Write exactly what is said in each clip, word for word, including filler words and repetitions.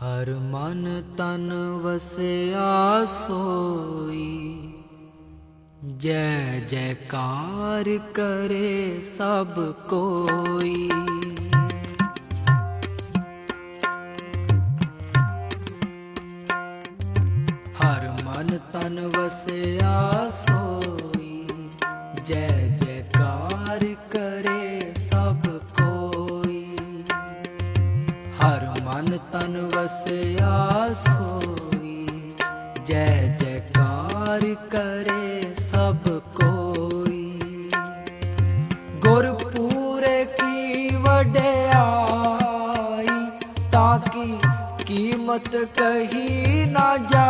हर मन तन वसिया सोई, जय जयकार करे सब कोई। हर मन तन वसिया सोई, जय जयकार करे सब कोई। हर मन तन वसिया सोई, जय जयकार करे सब कोई। गुरपुरे की वड्याई, ताकि कीमत कही ना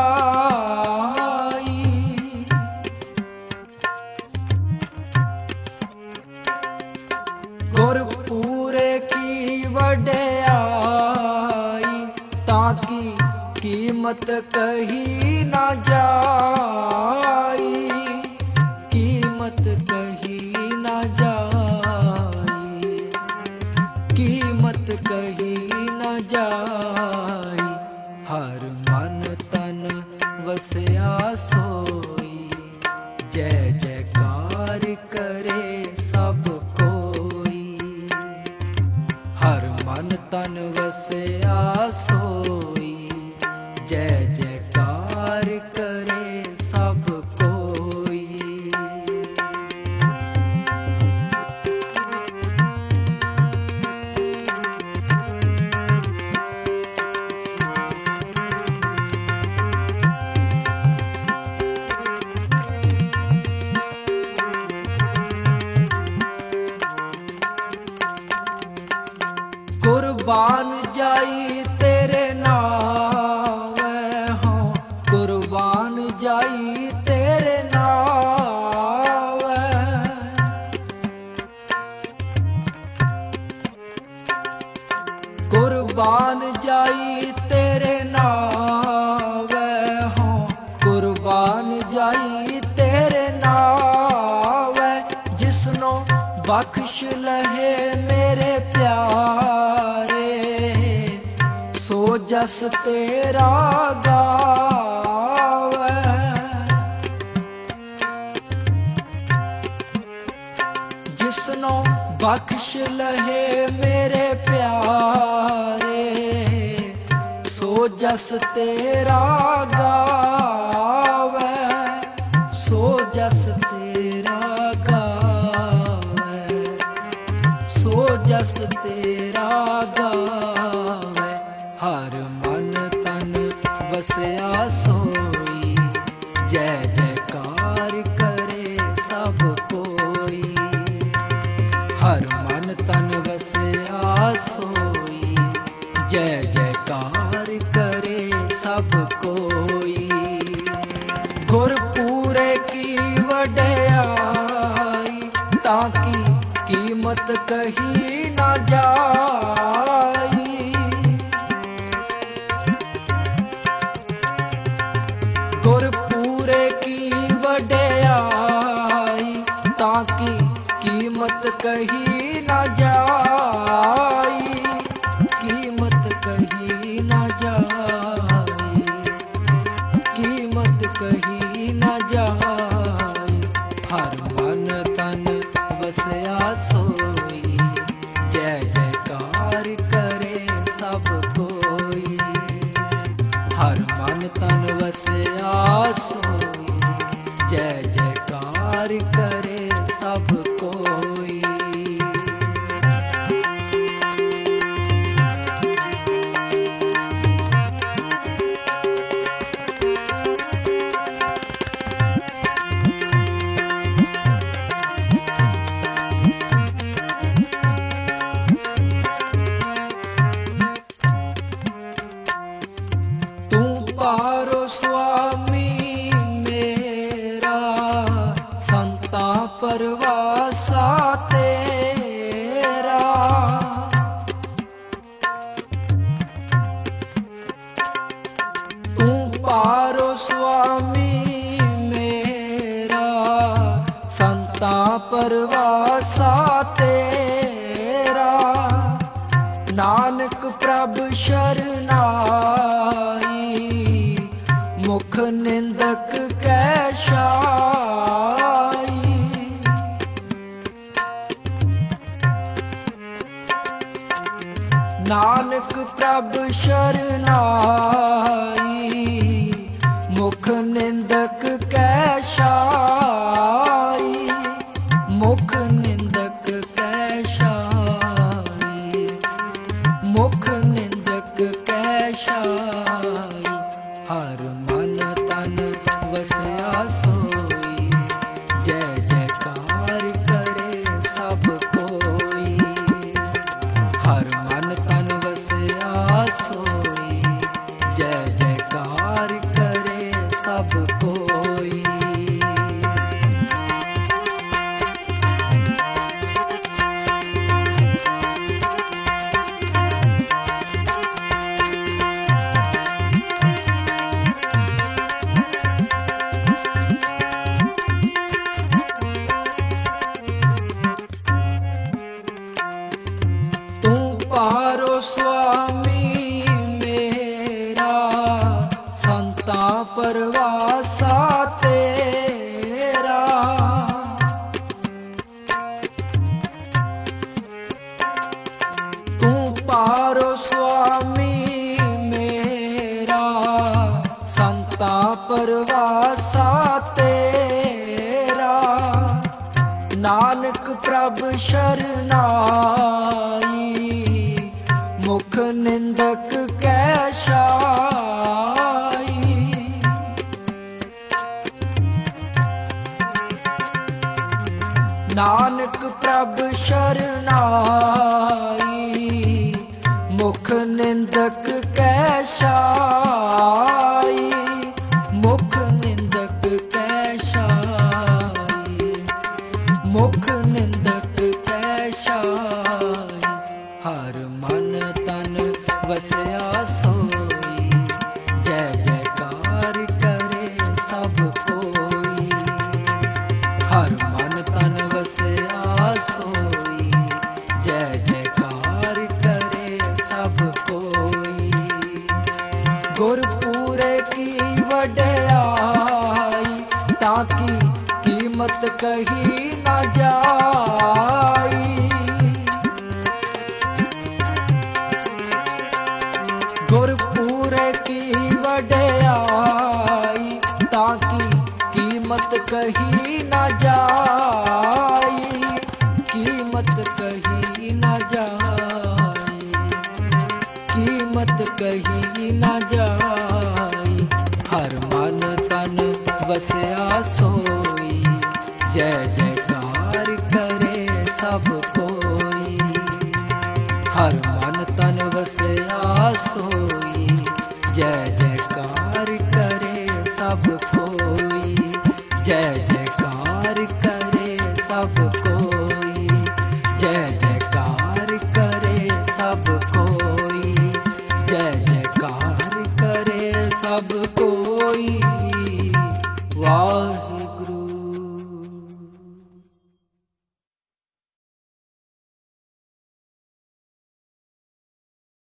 जाई। गुरपुरे की वड्याई, ताकि कीमत कही ना जाई। कीमत कही ना जाई, कीमत कही ना जाई। हर मन तन वसिया सोई, जय जयकार करे सब कोई। हर मन तन वसिया सोई, जय जयकार करे सब कोई। कुर्बान जाई तेरे नावे हो, कुर्बान जाई तेरे नावे। कुर्बान जाई तेरे नावे हो, कुर्बान जाई तेरे नावे। जिसनो बख्श लहे मेरे प्यारे, सो जस तेरा गावे। जिसनो बख्श लहे मेरे प्यारे, सो जस तेरा गावे। सो जस तेरा गावे, सो जस तेरा गावे। हर मन तन वसिया सोई, जय जयकार करे सब कोई। हर मन तन वसिया सोई, जय जयकार करे सब कोई। गुरपुरे की वड्याई, ताकि कीमत कही ना जाई। गुरपुरे की वड्याई, ताकि कीमत कही ना जाई। कीमत कही ना जाई, कीमत कही ना जाई। हर मन तन वसिया सोई, जय जयकार करे सब कोई। हर मन तन वसिया सोई, जय जयकार करे सब कोई। तू पारो स्वामी मेरा, संता परवासा तेरा। तू पारो स्वामी मेरा, संता परवासा तेरा। नानक प्रभ शरना निंदक कै शाई। नानक प्रभ शरनाई, मुख निंदक कै शाई। मुख निंदक कै शाई, मुख निंदक कै शाई। हर मन तन वसया सोई, जय जयकार करे सब कोई। हर मन तन वसया सोई, जय जयकार करे सब कोई। पारो स्वामी मेरा, संता परवासा तेरा। तू पारो स्वामी मेरा, संता परवासा तेरा। नानक प्रभ शरनाई, मुख निंदक कै शाई। नानक प्रभ शरनाई, मुख निंदक कै शाई। मुख निंदक कै शाई, मुख निंदक कै शाई। हर मन तन वसया सोई, जय जयकार करे सब कोई। हर मन तन वसया सोई, जय जयकार करे सब कोई। गुरपुरे की वड्याई, ताकि कीमत कही न जाई। गुरपुरे की वड्याई, ताकि कीमत कही न जाई। कीमत कही न जाई, कीमत कही न जाई। हर मन तन वसया सोई, जय जयकार करे सब कोई। हर मन तन वसया सोई, जय जयकार करे सब कोई। जय जयकार करे सब कोई, जय जयकार करे सब कोई। जय जयकार करे सब कोई। वाह।